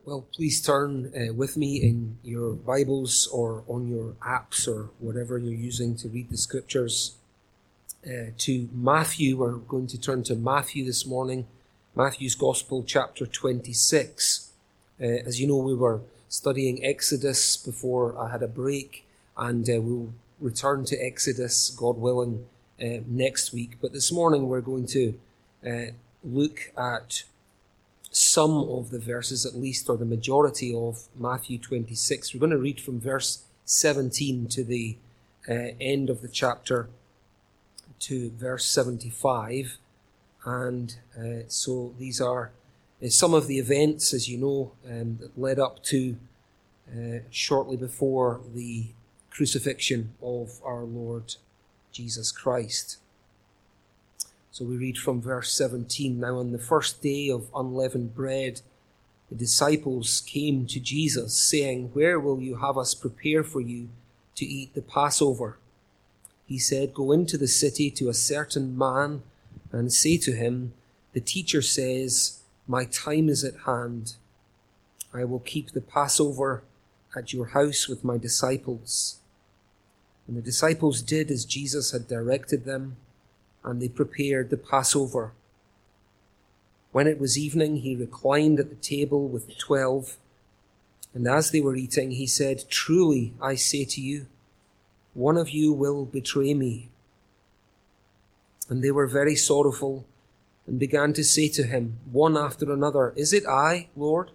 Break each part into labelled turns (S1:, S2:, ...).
S1: Well, please turn with me in your Bibles or on your apps or whatever you're using to read the scriptures to Matthew. We're going to turn to Matthew this morning, Matthew's Gospel, chapter 26. As you know, we were studying Exodus before I had a break, and we'll return to Exodus, God willing, next week. But this morning we're going to look at some of the verses, at least, or the majority of Matthew 26. We're going to read from verse 17 to the end of the chapter to verse 75. And so these are some of the events, as you know, that led up to shortly before the crucifixion of our Lord Jesus Christ. So we read from verse 17. Now on the first day of unleavened bread, the disciples came to Jesus, saying, "Where will you have us prepare for you to eat the Passover?" He said, "Go into the city to a certain man and say to him, 'The teacher says, my time is at hand. I will keep the Passover at your house with my disciples.' And the disciples did as Jesus had directed them, and they prepared the Passover. When it was evening, he reclined at the table with the 12, and as they were eating, he said, 'Truly, I say to you, one of you will betray me.' And they were very sorrowful and began to say to him, one after another, 'Is it I, Lord?'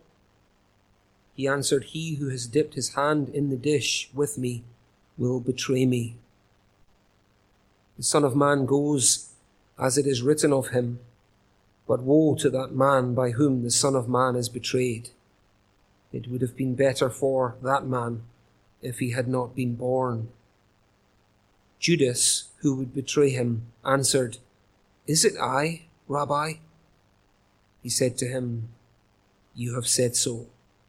S1: He answered, 'He who has dipped his hand in the dish with me will betray me. The Son of Man goes as it is written of him, but woe to that man by whom the Son of Man is betrayed. It would have been better for that man if he had not been born.' Judas, who would betray him, answered, 'Is it I, Rabbi?' He said to him, 'You have said so.'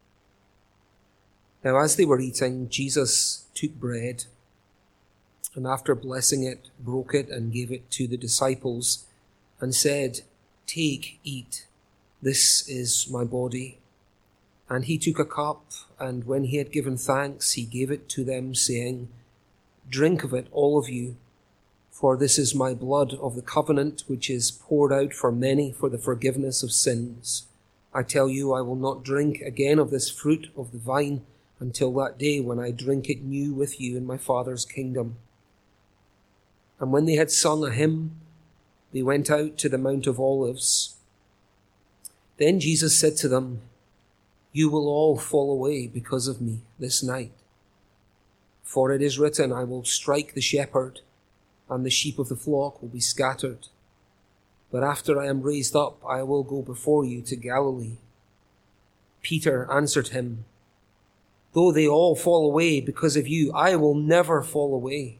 S1: Now as they were eating, Jesus took bread, and after blessing it, broke it and gave it to the disciples, and said, 'Take, eat, this is my body.' And he took a cup, and when he had given thanks, he gave it to them, saying, 'Drink of it, all of you, for this is my blood of the covenant, which is poured out for many for the forgiveness of sins. I tell you, I will not drink again of this fruit of the vine until that day when I drink it new with you in my Father's kingdom.' And when they had sung a hymn, they went out to the Mount of Olives. Then Jesus said to them, 'You will all fall away because of me this night. For it is written, I will strike the shepherd, and the sheep of the flock will be scattered. But after I am raised up, I will go before you to Galilee.' Peter answered him, 'Though they all fall away because of you, I will never fall away.'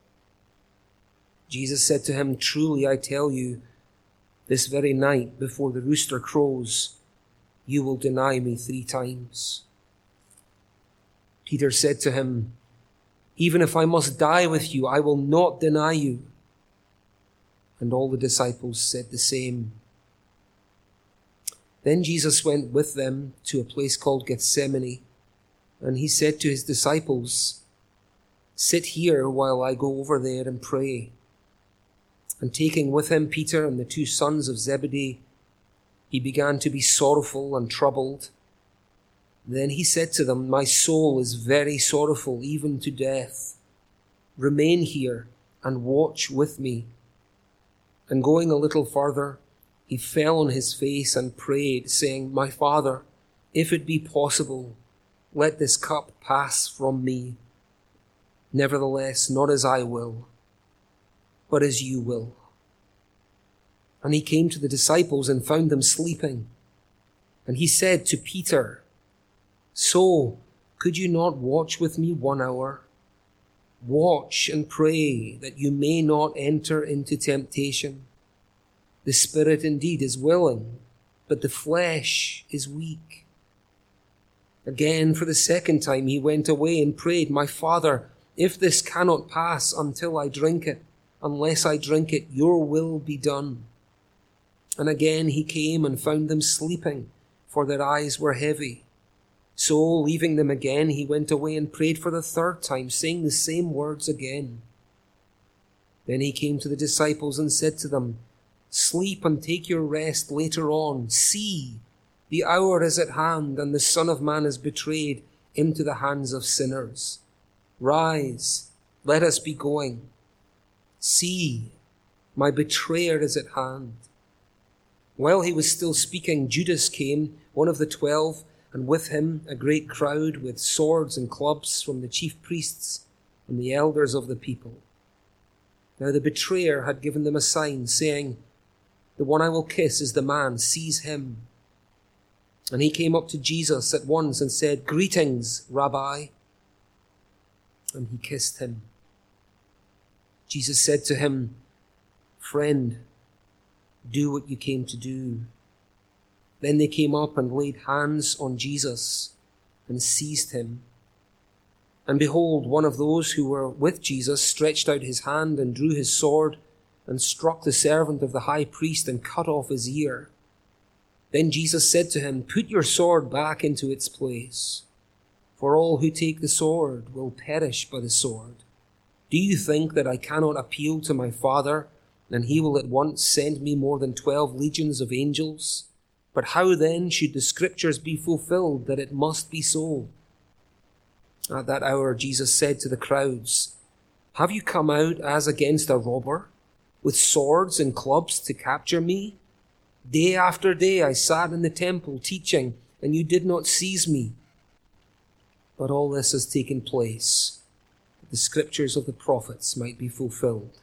S1: Jesus said to him, 'Truly I tell you, this very night before the rooster crows, you will deny me 3 times. Peter said to him, 'Even if I must die with you, I will not deny you.' And all the disciples said the same. Then Jesus went with them to a place called Gethsemane, and he said to his disciples, 'Sit here while I go over there and pray.' And taking with him Peter and the 2 sons of Zebedee, he began to be sorrowful and troubled. Then he said to them, 'My soul is very sorrowful, even to death. Remain here and watch with me.' And going a little further, he fell on his face and prayed, saying, 'My Father, if it be possible, let this cup pass from me. Nevertheless, not as I will, but as you will.' And he came to the disciples and found them sleeping. And he said to Peter, 'So, could you not watch with me 1 hour? Watch and pray that you may not enter into temptation. The spirit indeed is willing, but the flesh is weak.' Again, for the second time, he went away and prayed, 'My Father, if this cannot pass until I drink it, unless I drink it, your will be done.' And again he came and found them sleeping, for their eyes were heavy. So, leaving them again, he went away and prayed for the third time, saying the same words again. Then he came to the disciples and said to them, "Sleep and take your rest later on. See, the hour is at hand, and the Son of Man is betrayed into the hands of sinners. Rise, let us be going. See, my betrayer is at hand." While he was still speaking, Judas came, one of the 12, and with him a great crowd with swords and clubs from the chief priests and the elders of the people. Now the betrayer had given them a sign, saying, "The one I will kiss is the man, seize him." And he came up to Jesus at once and said, "Greetings, Rabbi." And he kissed him. Jesus said to him, "Friend, do what you came to do." Then they came up and laid hands on Jesus and seized him. And behold, one of those who were with Jesus stretched out his hand and drew his sword and struck the servant of the high priest and cut off his ear. Then Jesus said to him, "Put your sword back into its place, for all who take the sword will perish by the sword. Do you think that I cannot appeal to my Father, and he will at once send me more than 12 legions of angels? But how then should the scriptures be fulfilled that it must be so?" At that hour Jesus said to the crowds, "Have you come out as against a robber, with swords and clubs to capture me? Day after day I sat in the temple teaching, and you did not seize me. But all this has taken place, that the scriptures of the prophets might be fulfilled."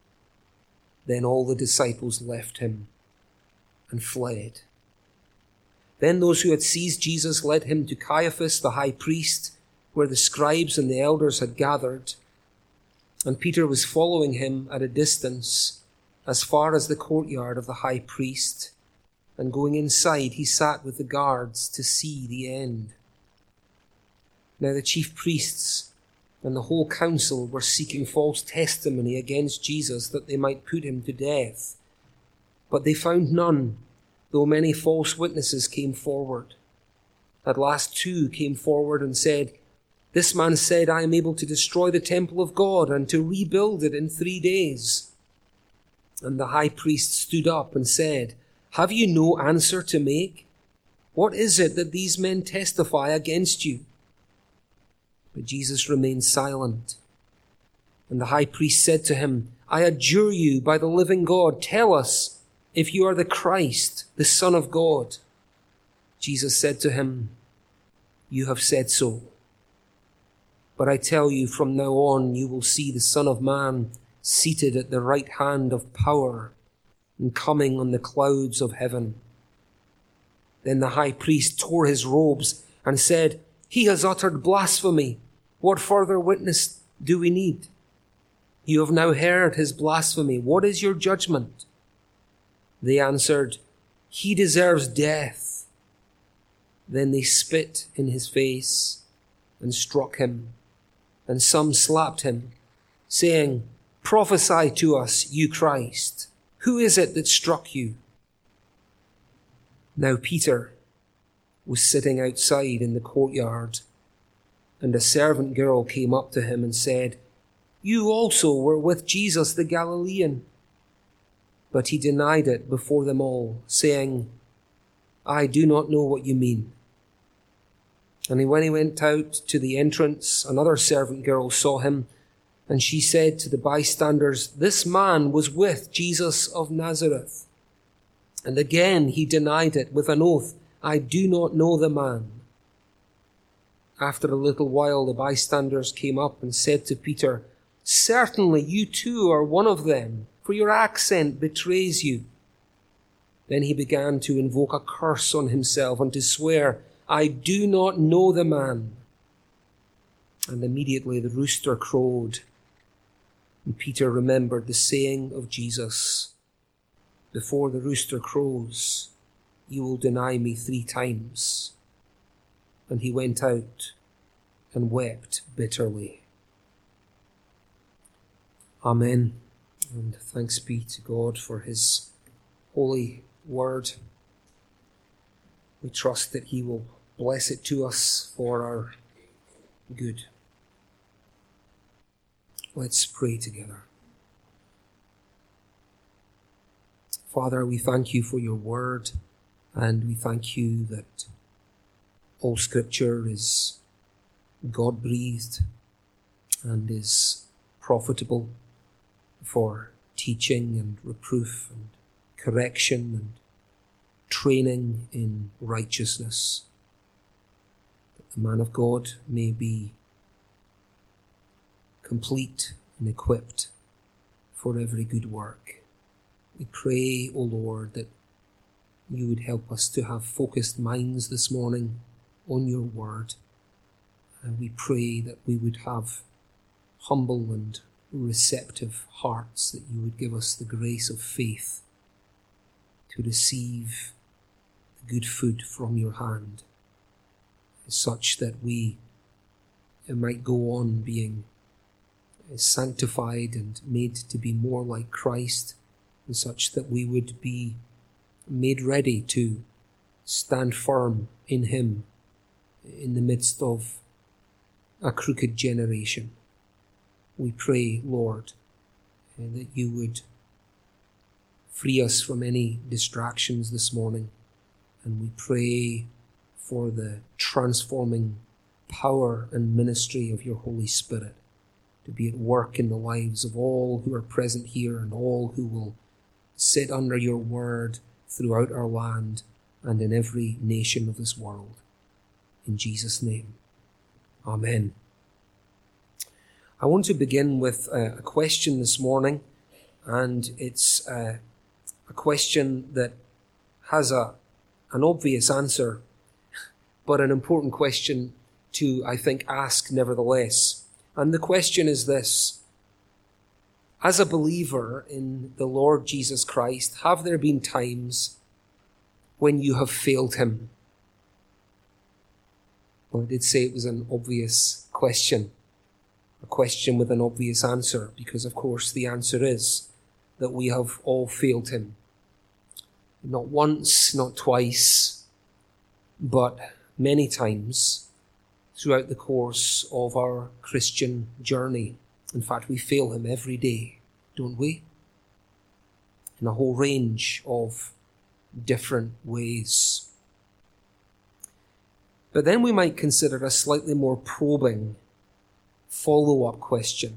S1: Then all the disciples left him and fled. Then those who had seized Jesus led him to Caiaphas the high priest, where the scribes and the elders had gathered. And Peter was following him at a distance, as far as the courtyard of the high priest. And going inside, he sat with the guards to see the end. Now the chief priests and the whole council were seeking false testimony against Jesus, that they might put him to death. But they found none, though many false witnesses came forward. At last 2 came forward and said, "This man said, I am able to destroy the temple of God and to rebuild it in 3 days." And the high priest stood up and said, "Have you no answer to make? What is it that these men testify against you?" But Jesus remained silent. And the high priest said to him, "I adjure you by the living God, tell us if you are the Christ, the Son of God." Jesus said to him, "You have said so. But I tell you, from now on you will see the Son of Man seated at the right hand of power and coming on the clouds of heaven." Then the high priest tore his robes and said, "He has uttered blasphemy. What further witness do we need? You have now heard his blasphemy. What is your judgment?" They answered, "He deserves death." Then they spit in his face and struck him, and some slapped him, saying, "Prophesy to us, you Christ. Who is it that struck you?" Now Peter was sitting outside in the courtyard, and a servant girl came up to him and said, "You also were with Jesus the Galilean." But he denied it before them all, saying, "I do not know what you mean." And when he went out to the entrance, another servant girl saw him, and she said to the bystanders, "This man was with Jesus of Nazareth." And again he denied it with an oath, "I do not know the man." After a little while the bystanders came up and said to Peter, "Certainly you too are one of them, for your accent betrays you." Then he began to invoke a curse on himself and to swear, "I do not know the man." And immediately the rooster crowed. And Peter remembered the saying of Jesus, "Before the rooster crows, you will deny me 3 times." And he went out and wept bitterly. Amen. And thanks be to God for his holy word. We trust that he will bless it to us for our good. Let's pray together. Father, we thank you for your word, and we thank you that all Scripture is God-breathed and is profitable for teaching and reproof and correction and training in righteousness, that the man of God may be complete and equipped for every good work. We pray, O Lord, that you would help us to have focused minds this morning on your word. And we pray that we would have humble and receptive hearts, that you would give us the grace of faith to receive the good food from your hand, such that we might go on being sanctified and made to be more like Christ, and such that we would be made ready to stand firm in him in the midst of a crooked generation. We pray, Lord, that you would free us from any distractions this morning, and we pray for the transforming power and ministry of your Holy Spirit to be at work in the lives of all who are present here and all who will sit under your word throughout our land and in every nation of this world. In Jesus' name, amen. I want to begin with a question this morning, and it's a question that has an obvious answer, but an important question to, I think, ask nevertheless. And the question is this: as a believer in the Lord Jesus Christ, have there been times when you have failed him? Well, I did say it was an obvious question, a question with an obvious answer, because of course the answer is that we have all failed him. Not once, not twice, but many times throughout the course of our Christian journey. In fact, we fail him every day, don't we? In a whole range of different ways. But then we might consider a slightly more probing follow-up question.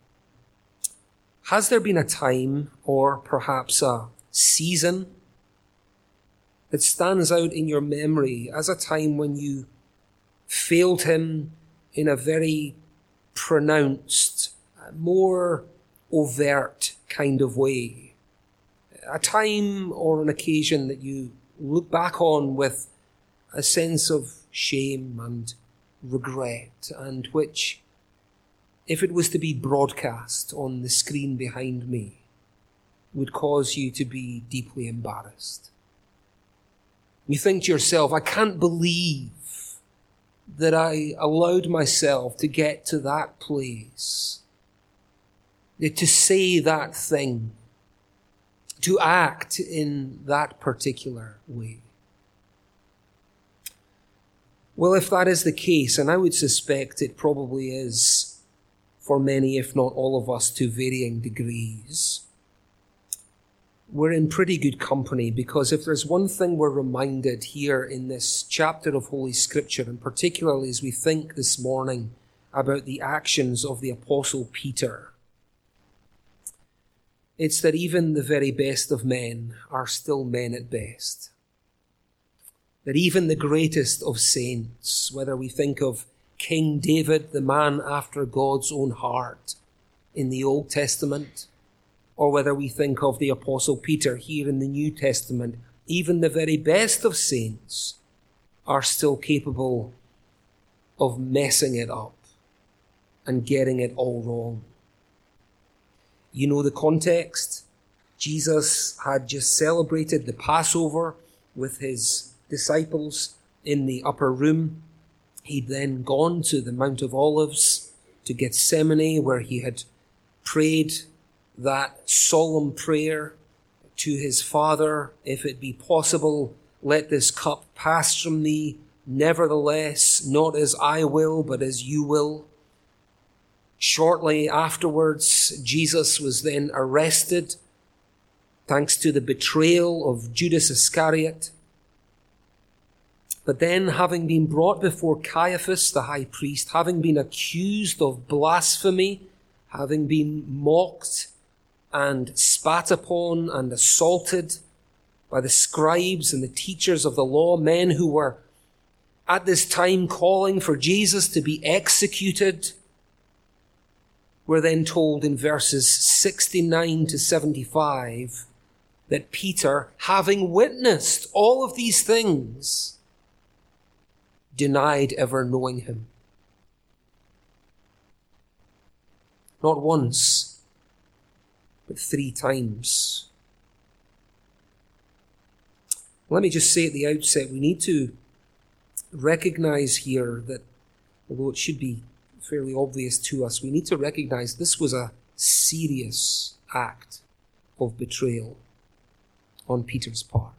S1: Has there been a time, or perhaps a season, that stands out in your memory as a time when you failed him in a very pronounced, more overt kind of way? A time or an occasion that you look back on with a sense of shame and regret, and which, if it was to be broadcast on the screen behind me, would cause you to be deeply embarrassed. You think to yourself, I can't believe that I allowed myself to get to that place, to say that thing, to act in that particular way. Well, if that is the case, and I would suspect it probably is for many, if not all of us, to varying degrees, we're in pretty good company, because if there's one thing we're reminded here in this chapter of Holy Scripture, and particularly as we think this morning about the actions of the Apostle Peter, it's that even the very best of men are still men at best. That even the greatest of saints, whether we think of King David, the man after God's own heart in the Old Testament, or whether we think of the Apostle Peter here in the New Testament, even the very best of saints are still capable of messing it up and getting it all wrong. You know the context. Jesus had just celebrated the Passover with his disciples in the upper room. He'd then gone to the Mount of Olives, to Gethsemane, where he had prayed that solemn prayer to his Father, if it be possible, let this cup pass from me, Nevertheless, not as I will, but as you will. Shortly afterwards, Jesus was then arrested, thanks to the betrayal of Judas Iscariot. But then, having been brought before Caiaphas, the high priest, having been accused of blasphemy, having been mocked and spat upon and assaulted by the scribes and the teachers of the law, men who were at this time calling for Jesus to be executed, we're then told in verses 69 to 75 that Peter, having witnessed all of these things, denied ever knowing him. Not once, but 3 times. Let me just say at the outset, we need to recognize here that, although it should be fairly obvious to us, we need to recognize this was a serious act of betrayal on Peter's part.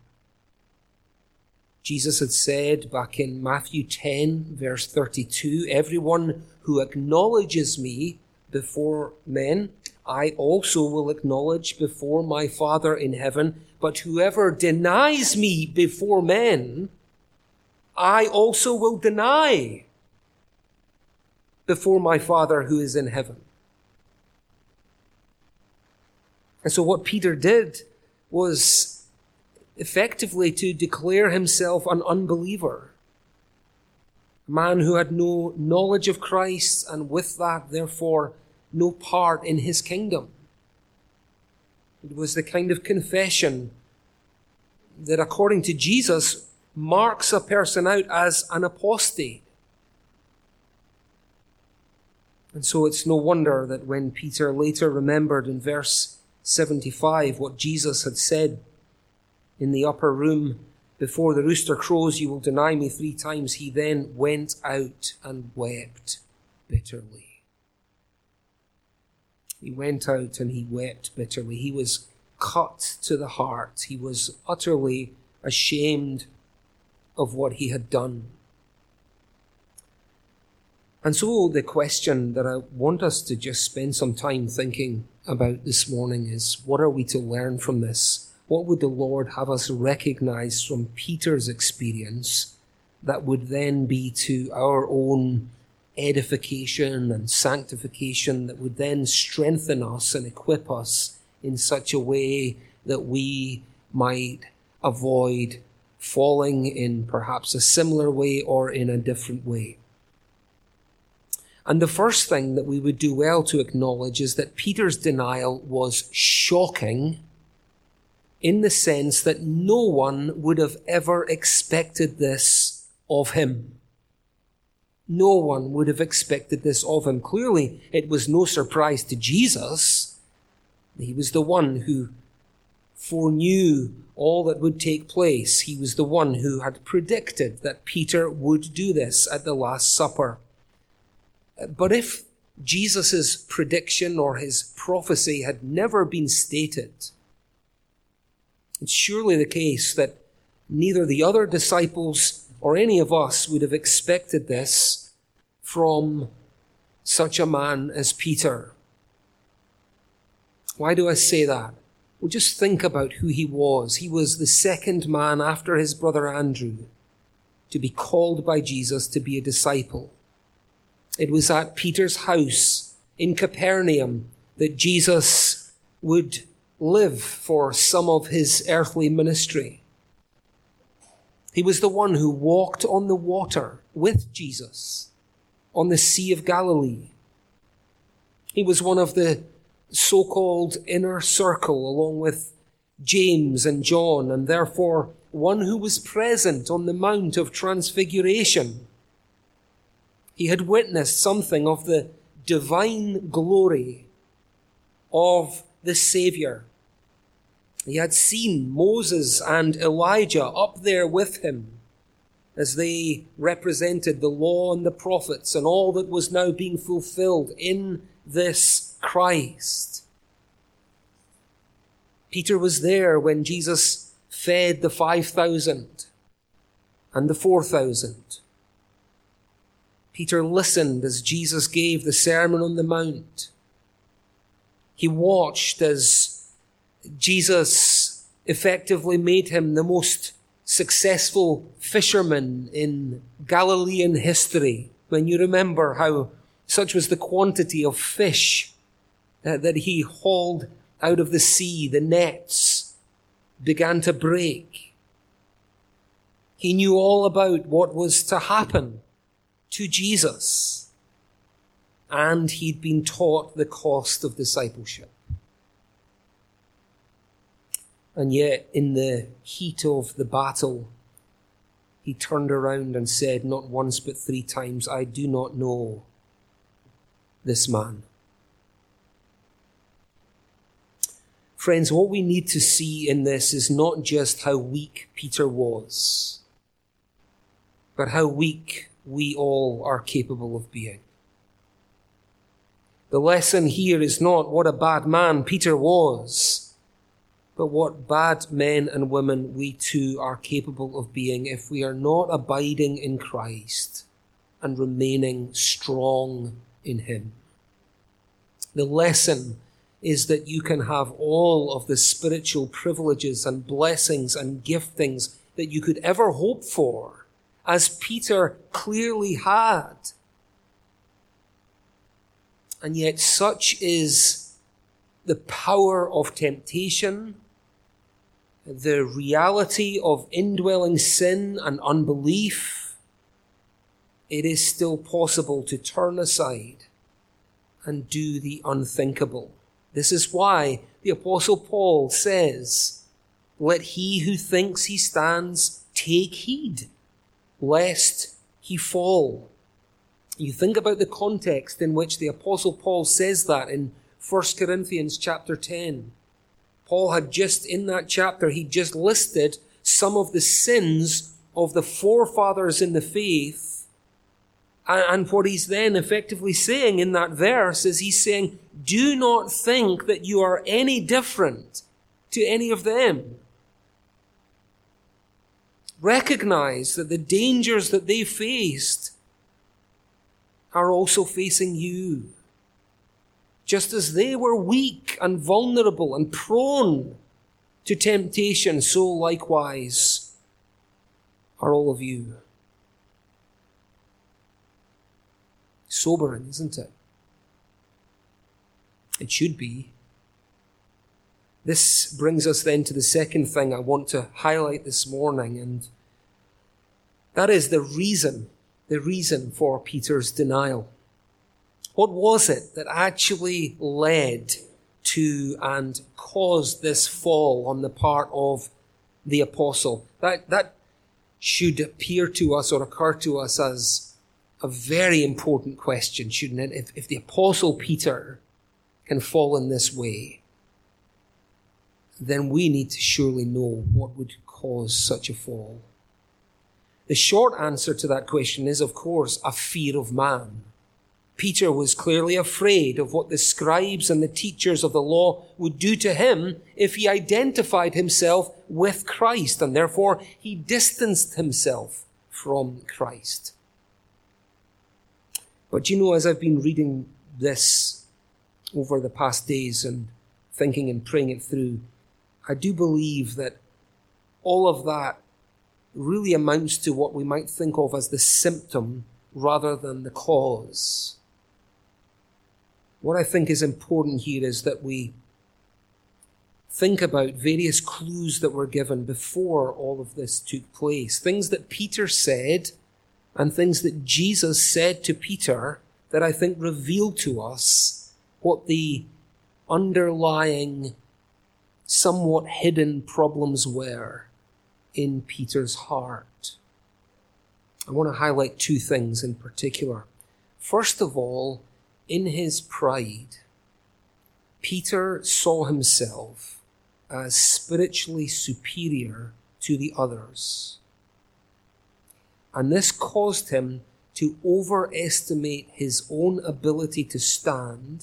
S1: Jesus had said back in Matthew 10, verse 32, everyone who acknowledges me before men, I also will acknowledge before my Father in heaven. But whoever denies me before men, I also will deny before my Father who is in heaven. And so what Peter did was effectively to declare himself an unbeliever, a man who had no knowledge of Christ, and with that, therefore, no part in his kingdom. It was the kind of confession that, according to Jesus, marks a person out as an apostate. And so it's no wonder that when Peter later remembered in verse 75 what Jesus had said in the upper room, before the rooster crows, you will deny me 3 times, he then went out and wept bitterly. He went out and he wept bitterly. He was cut to the heart. He was utterly ashamed of what he had done. And so the question that I want us to just spend some time thinking about this morning is, what are we to learn from this? What would the Lord have us recognize from Peter's experience that would then be to our own edification and sanctification, that would then strengthen us and equip us in such a way that we might avoid falling in perhaps a similar way or in a different way? And the first thing that we would do well to acknowledge is that Peter's denial was shocking, in the sense that no one would have ever expected this of him. No one would have expected this of him. Clearly, it was no surprise to Jesus. He was the one who foreknew all that would take place. He was the one who had predicted that Peter would do this at the Last Supper. But if Jesus' prediction or his prophecy had never been stated, it's surely the case that neither the other disciples or any of us would have expected this from such a man as Peter. Why do I say that? Well, just think about who he was. He was the second man after his brother Andrew to be called by Jesus to be a disciple. It was at Peter's house in Capernaum that Jesus would live for some of his earthly ministry. He was the one who walked on the water with Jesus on the Sea of Galilee. He was one of the so-called inner circle, along with James and John, and therefore one who was present on the Mount of Transfiguration. He had witnessed something of the divine glory of the Savior. He had seen Moses and Elijah up there with him as they represented the law and the prophets and all that was now being fulfilled in this Christ. Peter was there when Jesus fed the 5,000. and the 4,000. Peter listened as Jesus gave the Sermon on the Mount. He watched as Jesus effectively made him the most successful fisherman in Galilean history. When you remember how such was the quantity of fish that he hauled out of the sea, the nets began to break. He knew all about what was to happen to Jesus, and he'd been taught the cost of discipleship. And yet, in the heat of the battle, he turned around and said, not once but 3 times, I do not know this man. Friends, what we need to see in this is not just how weak Peter was, but how weak we all are capable of being. The lesson here is not what a bad man Peter was, but what bad men and women we too are capable of being if we are not abiding in Christ and remaining strong in him. The lesson is that you can have all of the spiritual privileges and blessings and giftings that you could ever hope for, as Peter clearly had. And yet such is the power of temptation, the reality of indwelling sin and unbelief. It is still possible to turn aside and do the unthinkable. This is why the Apostle Paul says, let he who thinks he stands take heed, lest he fall. You think about the context in which the Apostle Paul says that in 1 Corinthians chapter 10. Paul had just, in that chapter, he just listed some of the sins of the forefathers in the faith. And what he's then effectively saying in that verse is he's saying, do not think that you are any different to any of them. Recognize that the dangers that they faced are also facing you. Just as they were weak and vulnerable and prone to temptation, so likewise are all of you. Sobering, isn't it? It should be. This brings us then to the second thing I want to highlight this morning, and that is the reason for Peter's denial. What was it that actually led to and caused this fall on the part of the apostle? That should appear to us or occur to us as a very important question, shouldn't it? If the apostle Peter can fall in this way, then we need to surely know what would cause such a fall. The short answer to that question is, of course, a fear of man. Peter was clearly afraid of what the scribes and the teachers of the law would do to him if he identified himself with Christ, and therefore he distanced himself from Christ. But you know, as I've been reading this over the past days and thinking and praying it through, I do believe that all of that really amounts to what we might think of as the symptom rather than the cause. What I think is important here is that we think about various clues that were given before all of this took place. Things that Peter said and things that Jesus said to Peter that I think reveal to us what the underlying, somewhat hidden problems were in Peter's heart. I want to highlight 2 things in particular. First of all, in his pride, Peter saw himself as spiritually superior to the others. And this caused him to overestimate his own ability to stand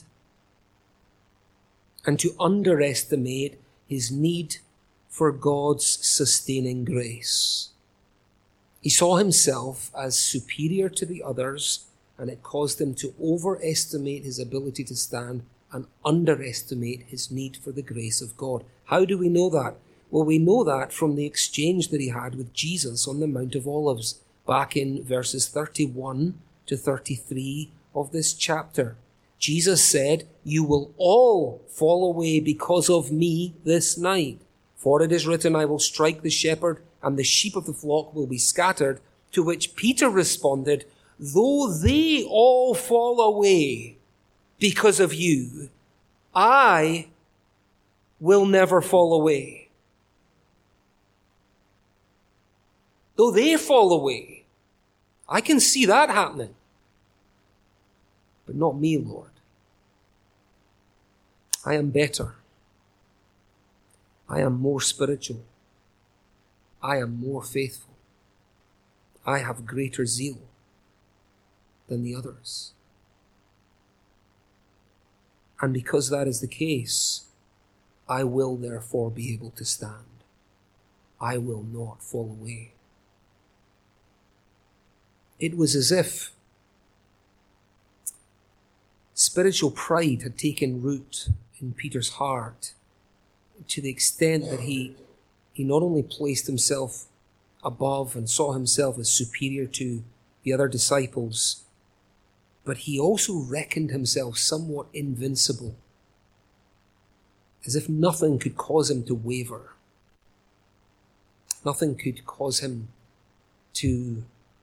S1: and to underestimate his need for God's sustaining grace. He saw himself as superior to the others, and it caused him to overestimate his ability to stand and underestimate his need for the grace of God. How do we know that? Well, we know that from the exchange that he had with Jesus on the Mount of Olives, back in verses 31 to 33 of this chapter. Jesus said, "You will all fall away because of me this night. For it is written, I will strike the shepherd, and the sheep of the flock will be scattered." To which Peter responded, "Though they all fall away because of you, I will never fall away." Though they fall away, I can see that happening. But not me, Lord. I am better. I am more spiritual. I am more faithful. I have greater zeal than the others. And because that is the case, I will therefore be able to stand. I will not fall away. It was as if spiritual pride had taken root in Peter's heart, to the extent that he not only placed himself above and saw himself as superior to the other disciples, but he also reckoned himself somewhat invincible, as if nothing could cause him to waver. Nothing could cause him to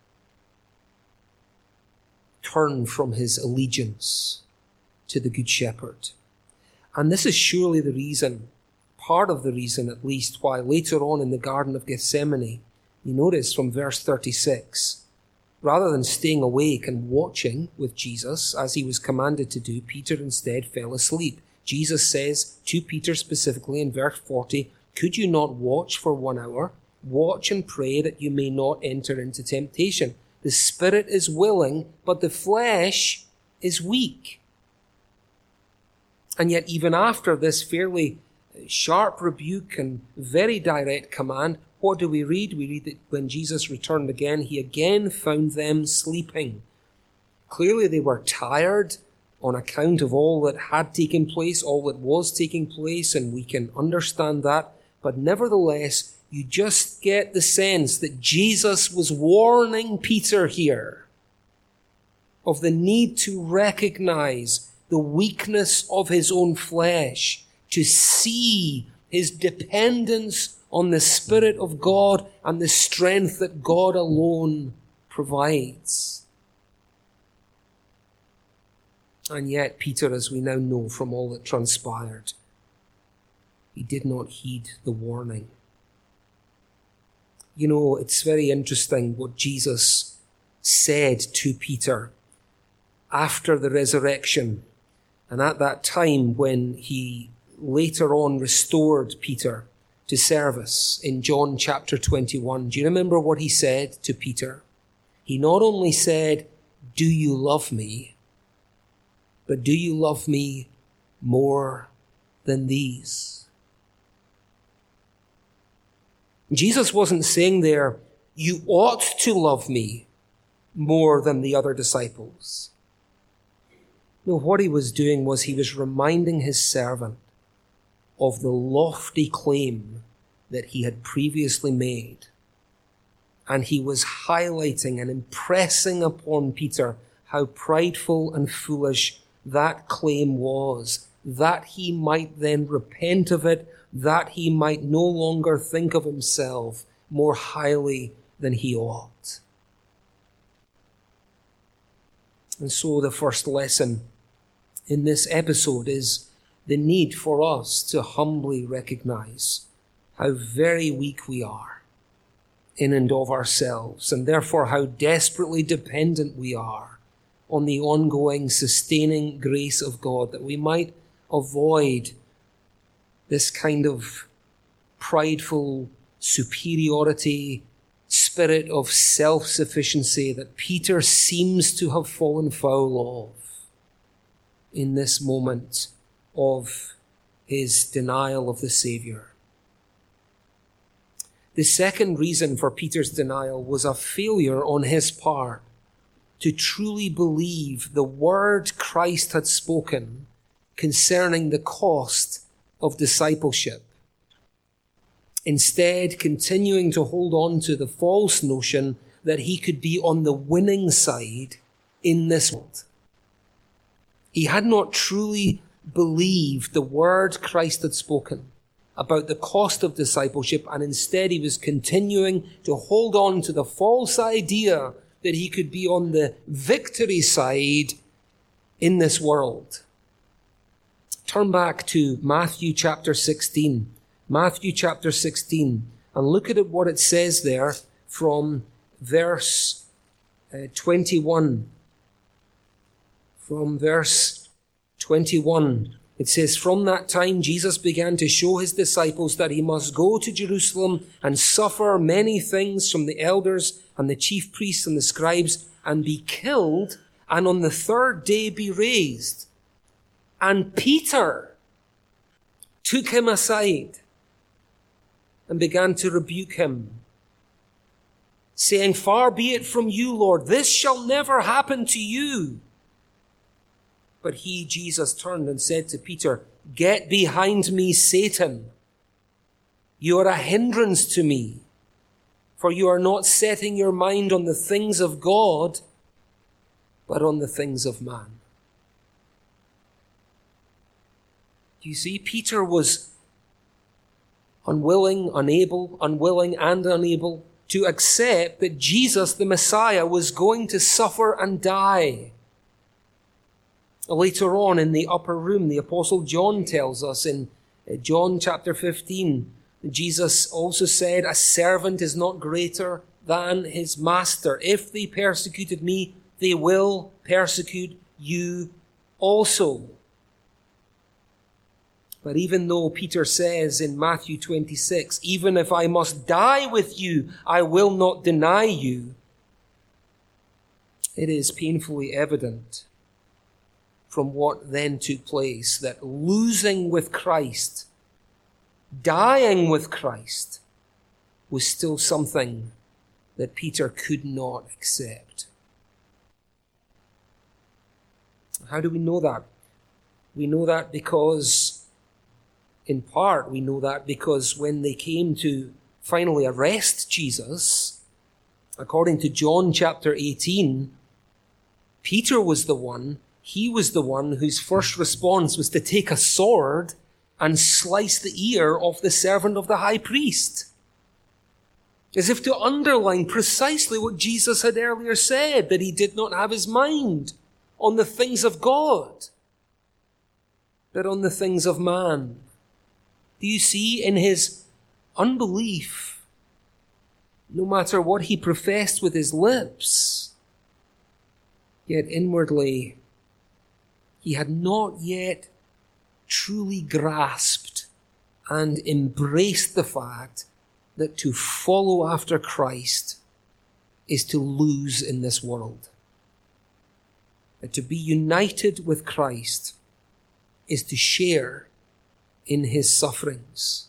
S1: turn from his allegiance to the Good Shepherd. And this is surely the reason, part of the reason at least, why later on in the Garden of Gethsemane, you notice from verse 36, rather than staying awake and watching with Jesus, as he was commanded to do, Peter instead fell asleep. Jesus says to Peter specifically in verse 40, "Could you not watch for 1 hour? Watch and pray that you may not enter into temptation. The spirit is willing, but the flesh is weak." And yet even after this fairly sharp rebuke and very direct command, what do we read? We read that when Jesus returned again, he again found them sleeping. Clearly they were tired on account of all that had taken place, all that was taking place, and we can understand that. But nevertheless, you just get the sense that Jesus was warning Peter here of the need to recognize the weakness of his own flesh, to see his dependence on the Spirit of God and the strength that God alone provides. And yet Peter, as we now know from all that transpired, he did not heed the warning. You know, it's very interesting what Jesus said to Peter after the resurrection, and at that time when he later on restored Peter to service in John chapter 21. Do you remember what he said to Peter? He not only said, "Do you love me?" but "Do you love me more than these?" Jesus wasn't saying there, "You ought to love me more than the other disciples." No, what he was doing was he was reminding his servant of the lofty claim that he had previously made. And he was highlighting and impressing upon Peter how prideful and foolish that claim was, that he might then repent of it, that he might no longer think of himself more highly than he ought. And so the first lesson in this episode is the need for us to humbly recognize how very weak we are in and of ourselves, and therefore how desperately dependent we are on the ongoing, sustaining grace of God, that we might avoid this kind of prideful superiority, spirit of self-sufficiency that Peter seems to have fallen foul of in this moment of his denial of the Savior. The second reason for Peter's denial was a failure on his part to truly believe the word Christ had spoken concerning the cost of discipleship. Instead, continuing to hold on to the false notion that he could be on the winning side in this world. He had not truly believed the word Christ had spoken about the cost of discipleship, and instead he was continuing to hold on to the false idea that he could be on the victory side in this world. Turn back to Matthew chapter 16. Matthew chapter 16, and look at what it says there from verse 21. From verse 21, it says, "From that time Jesus began to show his disciples that he must go to Jerusalem and suffer many things from the elders and the chief priests and the scribes, and be killed, and on the third day be raised. And Peter took him aside and began to rebuke him, saying, 'Far be it from you, Lord, this shall never happen to you.' But he, Jesus, turned and said to Peter, 'Get behind me, Satan. You are a hindrance to me, for you are not setting your mind on the things of God, but on the things of man.'" Do you see? Peter was unwilling and unable to accept that Jesus, the Messiah, was going to suffer and die. Later on in the upper room, the Apostle John tells us in John chapter 15, Jesus also said, "A servant is not greater than his master. If they persecuted me, they will persecute you also." But even though Peter says in Matthew 26, "Even if I must die with you, I will not deny you," it is painfully evident from what then took place that losing with Christ, dying with Christ, was still something that Peter could not accept. How do we know that? We know that because, in part, we know that because when they came to finally arrest Jesus, according to John chapter 18, Peter was the one whose first response was to take a sword and slice the ear of the servant of the high priest, as if to underline precisely what Jesus had earlier said, that he did not have his mind on the things of God, but on the things of man. Do you see, in his unbelief, no matter what he professed with his lips, yet inwardly he had not yet truly grasped and embraced the fact that to follow after Christ is to lose in this world. That to be united with Christ is to share in his sufferings.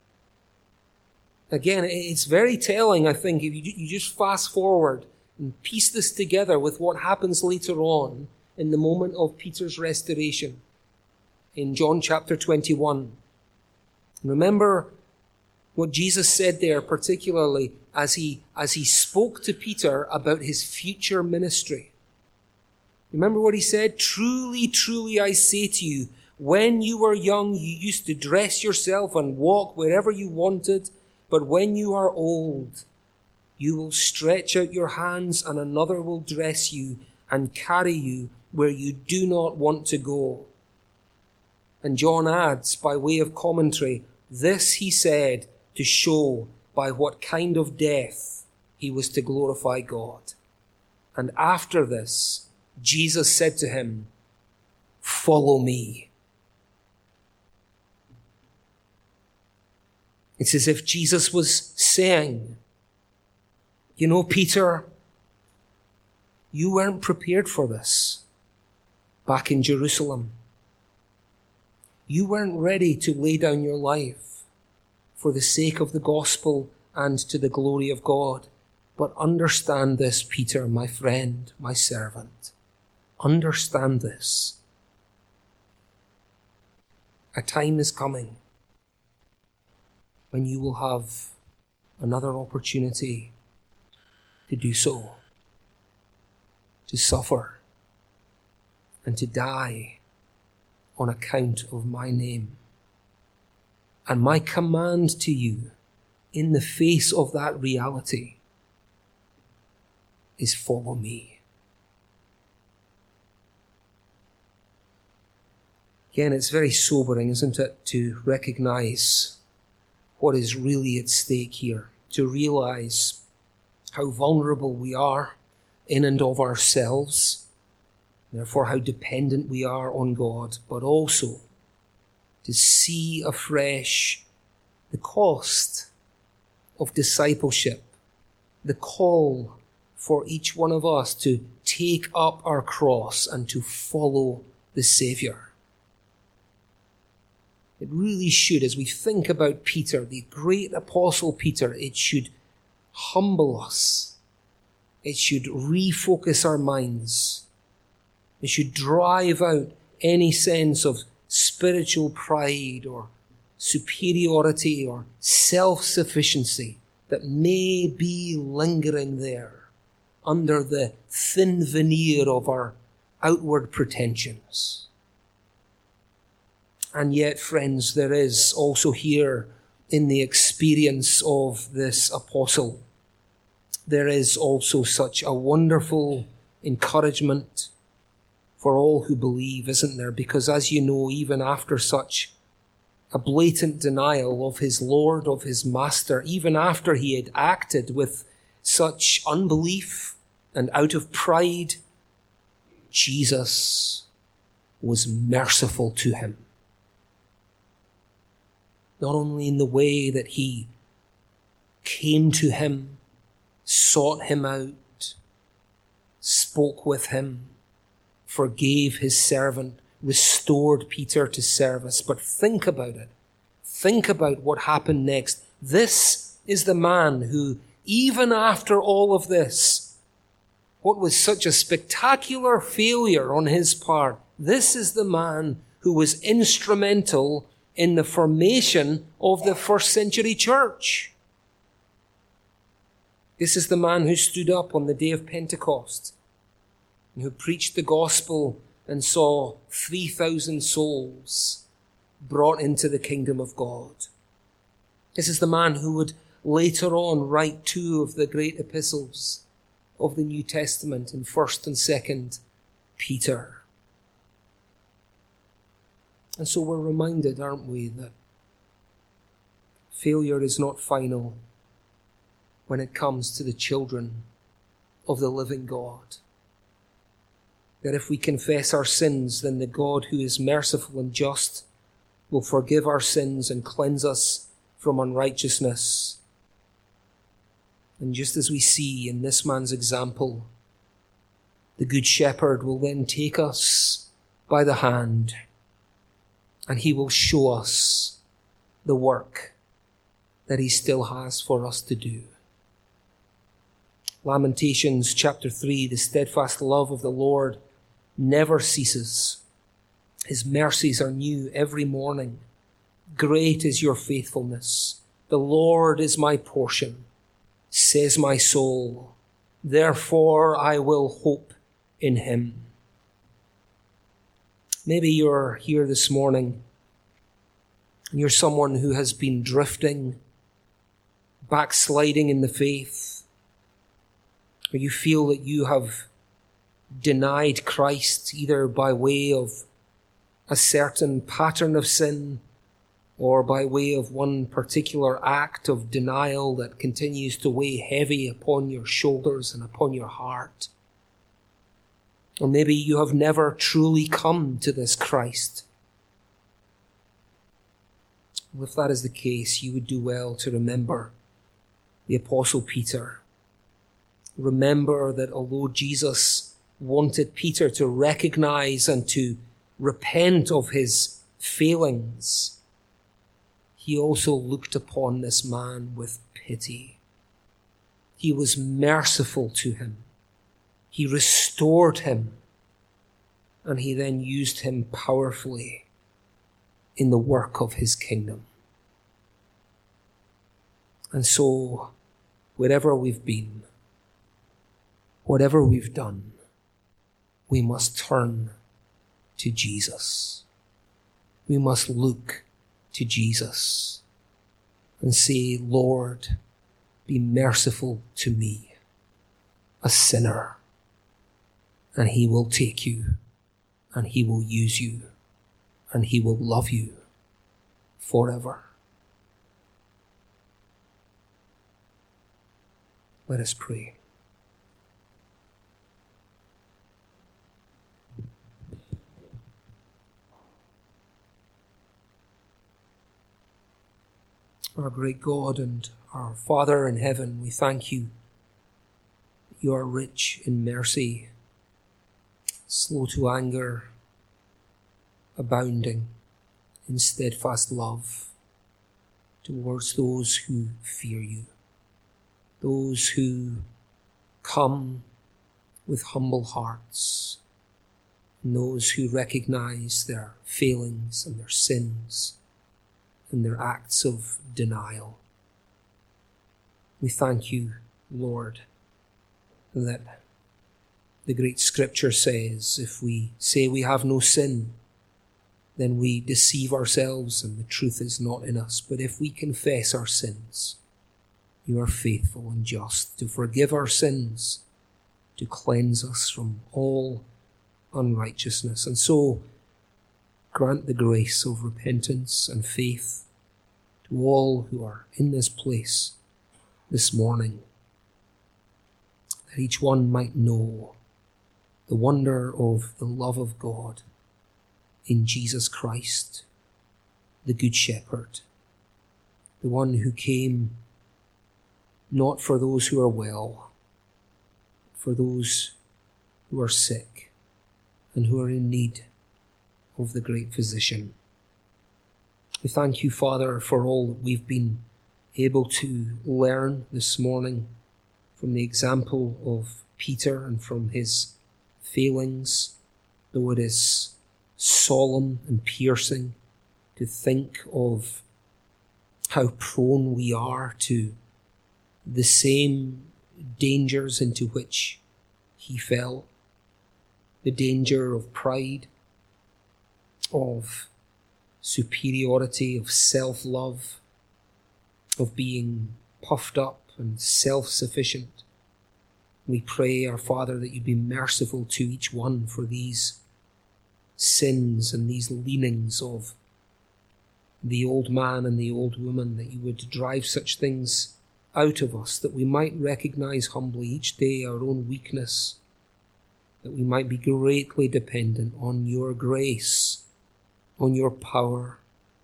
S1: Again, it's very telling, I think, if you just fast forward and piece this together with what happens later on in the moment of Peter's restoration in John chapter 21. Remember what Jesus said there, particularly as he spoke to Peter about his future ministry. Remember what he said? "Truly, truly, I say to you, when you were young, you used to dress yourself and walk wherever you wanted, but when you are old, you will stretch out your hands and another will dress you and carry you where you do not want to go." And John adds, by way of commentary, this he said to show by what kind of death he was to glorify God. And after this, Jesus said to him, "Follow me." It's as if Jesus was saying, "You know, Peter, you weren't prepared for this back in Jerusalem. You weren't ready to lay down your life for the sake of the gospel and to the glory of God. But understand this, Peter, my friend, my servant. Understand this. A time is coming when you will have another opportunity to do so, to suffer and to die on account of my name. And my command to you in the face of that reality is follow me. Again, it's very sobering, isn't it, to recognize what is really at stake here, to realize how vulnerable we are in and of ourselves, therefore how dependent we are on God, but also to see afresh the cost of discipleship, the call for each one of us to take up our cross and to follow the Saviour. It really should, as we think about Peter, the great apostle Peter, it should humble us. It should refocus our minds. It should drive out any sense of spiritual pride or superiority or self-sufficiency that may be lingering there under the thin veneer of our outward pretensions. And yet, friends, there is also here in the experience of this apostle, there is also such a wonderful encouragement for all who believe, isn't there? Because as you know, even after such a blatant denial of his Lord, of his Master, even after he had acted with such unbelief and out of pride, Jesus was merciful to him. Not only in the way that he came to him, sought him out, spoke with him, forgave his servant, restored Peter to service. But think about it. Think about what happened next. This is the man who, even after all of this, what was such a spectacular failure on his part, this is the man who was instrumental in the formation of the first century church. This is the man who stood up on the day of Pentecost and who preached the gospel and saw 3,000 souls brought into the kingdom of God. This is the man who would later on write 2 of the great epistles of the New Testament in 1st and 2nd Peter. And so we're reminded, aren't we, that failure is not final when it comes to the children of the living God. That if we confess our sins, then the God who is merciful and just will forgive our sins and cleanse us from unrighteousness. And just as we see in this man's example, the Good Shepherd will then take us by the hand and he will show us the work that he still has for us to do. Lamentations chapter 3, the steadfast love of the Lord never ceases. His mercies are new every morning. Great is your faithfulness. The Lord is my portion, says my soul. Therefore I will hope in him. Maybe you're here this morning and you're someone who has been drifting, backsliding in the faith, or you feel that you have denied Christ either by way of a certain pattern of sin or by way of one particular act of denial that continues to weigh heavy upon your shoulders and upon your heart. Or maybe you have never truly come to this Christ. Well, if that is the case, you would do well to remember the Apostle Peter. Remember that although Jesus wanted Peter to recognize and to repent of his failings, he also looked upon this man with pity. He was merciful to him. He restored him. And he then used him powerfully in the work of his kingdom. And so, wherever we've been, whatever we've done, we must turn to Jesus. We must look to Jesus and say, Lord, be merciful to me, a sinner. And he will take you, and he will use you, and he will love you forever. Let us pray. Our great God and our Father in heaven, we thank you. You are rich in mercy, slow to anger, abounding in steadfast love towards those who fear you, those who come with humble hearts, and those who recognize their failings and their sins and their acts of denial. We thank you, Lord, that the great scripture says, if we say we have no sin, then we deceive ourselves and the truth is not in us. But if we confess our sins, you are faithful and just to forgive our sins, to cleanse us from all unrighteousness. And so grant the grace of repentance and faith to all who are in this place this morning, that each one might know the wonder of the love of God in Jesus Christ, the Good Shepherd, the one who came not for those who are well, for those who are sick and who are in need of the great physician. We thank you, Father, for all that we've been able to learn this morning from the example of Peter and from his failings, though it is solemn and piercing to think of how prone we are to the same dangers into which he fell, the danger of pride, of superiority, of self-love, of being puffed up and self-sufficient. We pray, our Father, that you be merciful to each one for these sins and these leanings of the old man and the old woman, that you would drive such things out of us, that we might recognize humbly each day our own weakness, that we might be greatly dependent on your grace, on your power,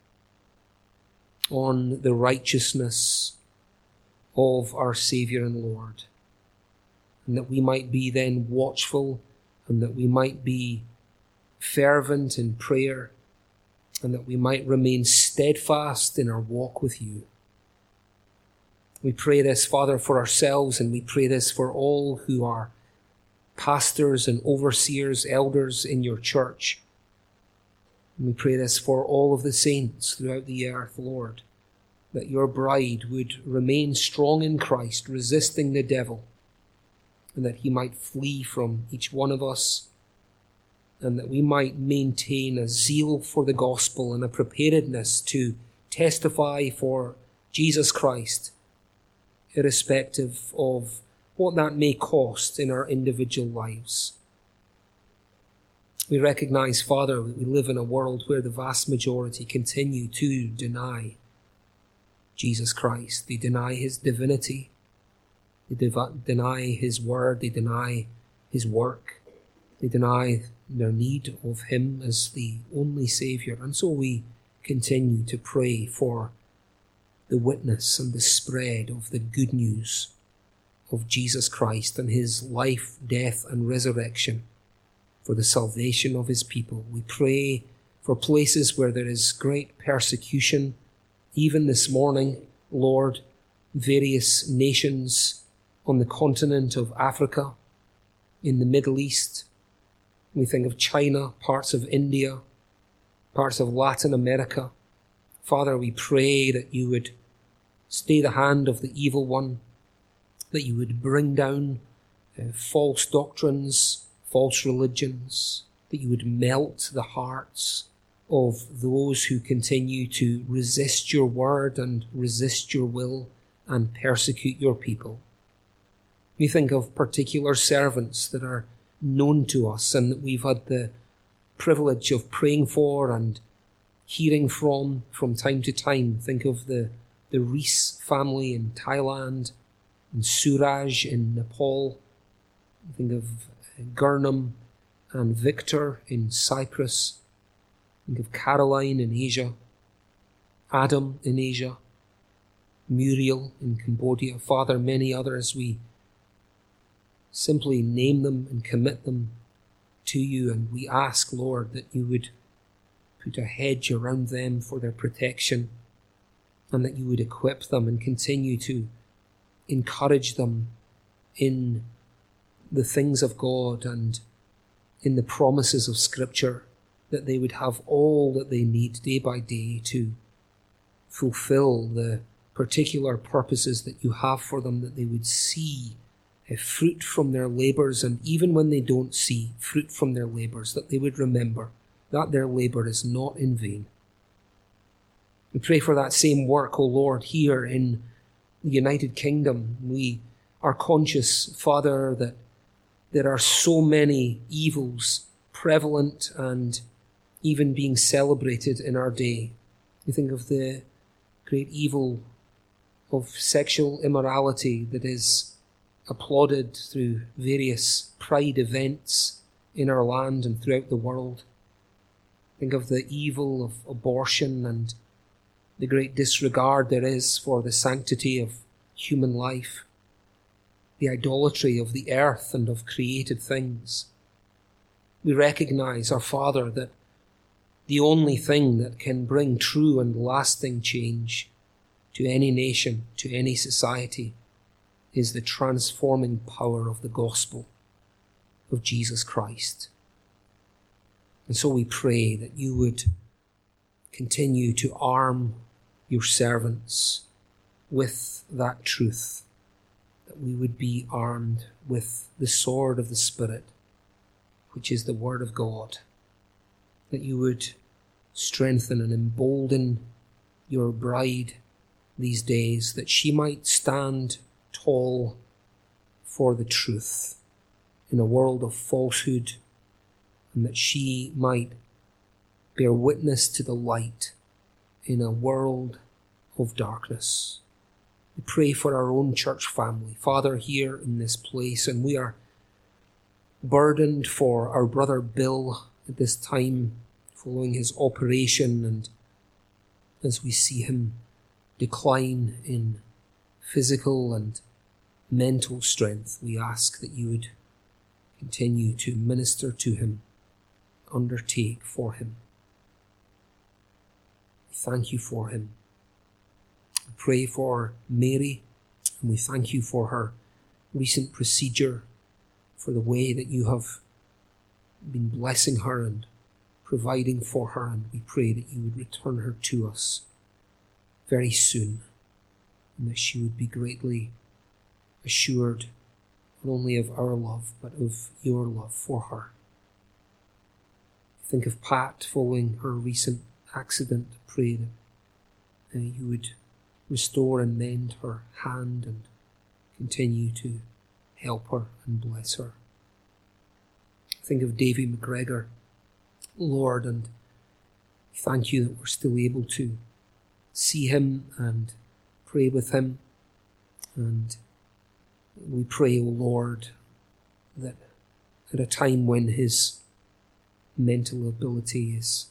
S1: on the righteousness of our Saviour and Lord, and that we might be then watchful, and that we might be fervent in prayer, and that we might remain steadfast in our walk with you. We pray this, Father, for ourselves, and we pray this for all who are pastors and overseers, elders in your church. And we pray this for all of the saints throughout the earth, Lord, that your bride would remain strong in Christ, resisting the devil, and that he might flee from each one of us, and that we might maintain a zeal for the gospel and a preparedness to testify for Jesus Christ, irrespective of what that may cost in our individual lives. We recognize, Father, that we live in a world where the vast majority continue to deny Jesus Christ. They deny his divinity. They deny his word. They deny his work. They deny their need of him as the only Saviour. And so we continue to pray for the witness and the spread of the good news of Jesus Christ and his life, death, and resurrection for the salvation of his people. We pray for places where there is great persecution. Even this morning, Lord, various nations on the continent of Africa, in the Middle East. We think of China, parts of India, parts of Latin America. Father, we pray that you would stay the hand of the evil one, that you would bring down false doctrines, false religions, that you would melt the hearts of those who continue to resist your word and resist your will and persecute your people. We think of particular servants that are known to us and that we've had the privilege of praying for and hearing from time to time. Think of the Rees family in Thailand, and Suraj in Nepal. Think of Gurnam and Victor in Cyprus. Think of Caroline in Asia, Adam in Asia, Muriel in Cambodia. Father, many others, we simply name them and commit them to you, and we ask, Lord, that you would put a hedge around them for their protection, and that you would equip them and continue to encourage them in the things of God and in the promises of Scripture, that they would have all that they need day by day to fulfill the particular purposes that you have for them, that they would see fruit from their labours, and even when they don't see fruit from their labours, that they would remember that their labour is not in vain. We pray for that same work, O Lord, here in the United Kingdom. We are conscious, Father, that there are so many evils prevalent and even being celebrated in our day. We think of the great evil of sexual immorality that is applauded through various pride events in our land and throughout the world. Think of the evil of abortion and the great disregard there is for the sanctity of human life, the idolatry of the earth and of created things. We recognize, our Father, that the only thing that can bring true and lasting change to any nation, to any society, is the transforming power of the gospel of Jesus Christ. And so we pray that you would continue to arm your servants with that truth, that we would be armed with the sword of the Spirit, which is the Word of God, that you would strengthen and embolden your bride these days, that she might stand tall for the truth in a world of falsehood, and that she might bear witness to the light in a world of darkness. We pray for our own church family, Father, here in this place, and we are burdened for our brother Bill at this time following his operation, and as we see him decline in physical and mental strength, we ask that you would continue to minister to him, undertake for him. We thank you for him. We pray for Mary, and we thank you for her recent procedure, for the way that you have been blessing her and providing for her, and we pray that you would return her to us very soon, and that she would be greatly assured not only of our love, but of your love for her. Think of Pat following her recent accident. Pray that you would restore and mend her hand and continue to help her and bless her. Think of Davy McGregor, Lord, and thank you that we're still able to see him and pray with him. And we pray, O Lord, that at a time when his mental ability is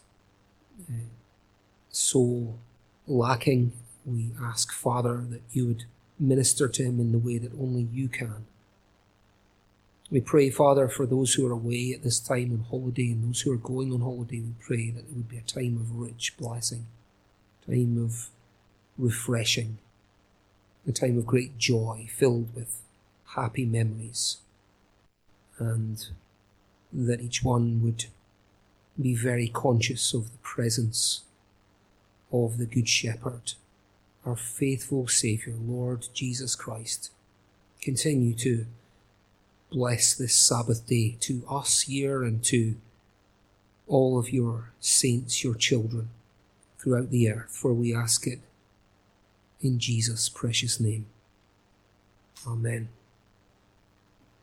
S1: so lacking, we ask, Father, that you would minister to him in the way that only you can. We pray, Father, for those who are away at this time on holiday and those who are going on holiday. We pray that it would be a time of rich blessing, time of refreshing, a time of great joy filled with happy memories, and that each one would be very conscious of the presence of the Good Shepherd, our faithful Saviour, Lord Jesus Christ. Continue to bless this Sabbath day to us here and to all of your saints, your children, throughout the earth, for we ask it in Jesus' precious name. Amen.